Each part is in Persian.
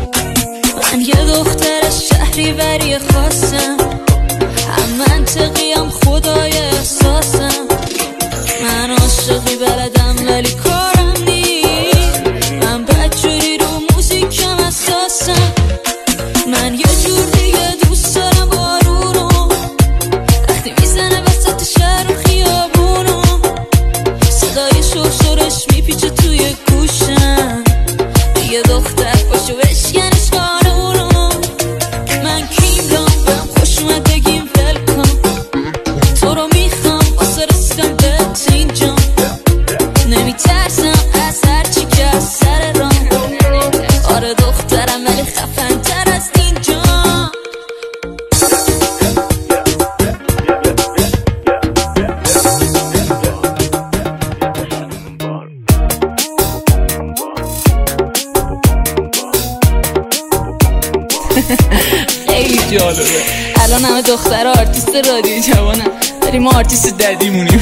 من یه دختر شهریوری خواستم، هم منطقی هم خدای احساسم. من عاشقی بلدم ولی کارم نیست، من بدجوری رو موزیکم اساسم. من یه جور دیگه دوست دارم بارونو، وقتی میزنه وسط شهر و خیابونو، صدای شرشرش میپیچه توی گوشم. یه دختر باشو بشکنش قانونو. من کیمرام بهم خوش اومد بگیم ولکام، تو رو میخوام واسه رسیدم بهت اینجام. نمیترسم از هرچی که از سر رام، آره دخترم ولی خفن تر از اینجا. خیلی جالبه. الان همه دختر آرتیست رادیو جوانن، ولی ما آرتیست ددیمونیم.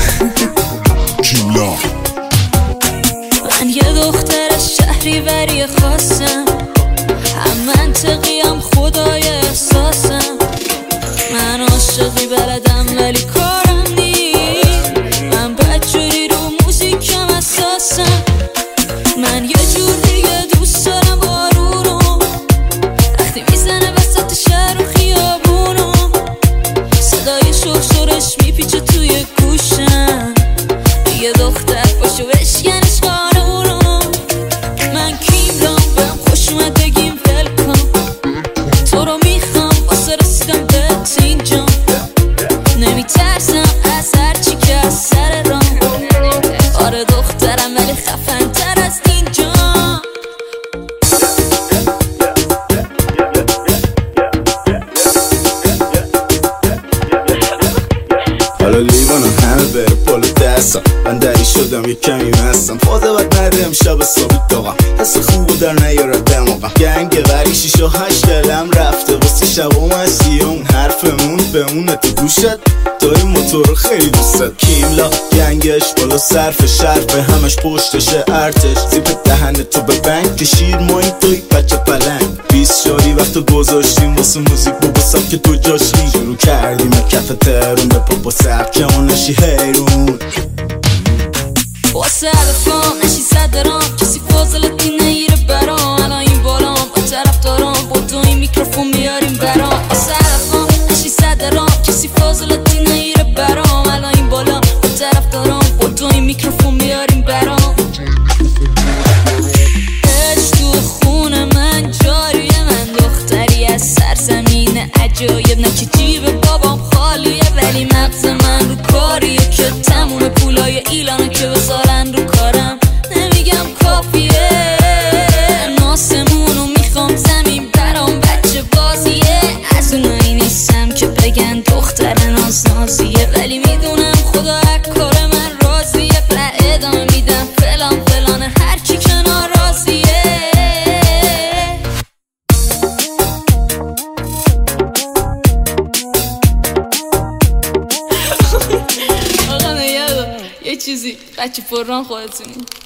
من یه دختر شهریوری خواستم، هم منطقی هم خدای احساسم. من عاشقی بلدم ولی کارم نیست، من بدجوری رو موزیکم اساسم. من یه جور دیگه دوست دارم بارونو، وقتی میزنه وسط شهر و خیابونو، صدای شرشرش میپیچه توی گوشم. یه دختر باشو بشکنش قانونو. من کیمرام بهم خوش اومد بگیم ولکام، تو رو میخوام واسه رسیدم بهت اینجام. نمیترسم از هرچی که از سر رام، آره دخترم ولی خفن تر از اینجا. حالا لیوانم همه بره پلو دستم، من دری شدم یه کمی مستم. فاده بد نده امشب ثابت داغم، حس خوبو در نیاره دماغم. گنگ وری 6 و 8 دلم رفته واسه شبام هستی، اون حرفمون بمونه تو گوشت. داری موتور خیلی دوستت کیملا، گنگش بالا صرف شرف، همش پشتشه ارتش. زیپ دهن تو به بنگ کشید ماین توی بچه پلنگ. 20 شاری وقت گذاشتیم واسه موزیک ببسم که تو جاشی. شروع کردیم کف ترون به پاپا سبکمون نشی حیرون. واسه هدفام نشی صدرام، کسی فاضلتی نگیره برام. الان این بالام با طرف دارم، با تو این میکروفون بیاریم برام. واسه هدفام نشی صدرام، کسی فاضلتی نگیره برام. الان این بالام با طرف دارم، با تو این میکروفون بیاریم برام. عشق تو خون من جاریه، من دختری از سرزمین عجایب. نه که جیب بابام خالیه، ولی مغز من رو کاریه که تموم پولای ایلانو که بذارن رو کارم. نمیگم کافیه، ناسمونو میخوام زمین برام. بچه بازیه، از اونایی نیستم که بگن دختر نازنازیه، ولی میدونم خدا از کار من راضیه. و ادامه میدم فلان فلان هرکی که ناراضیه. آقا یه چیزی بچه پران خودتونی.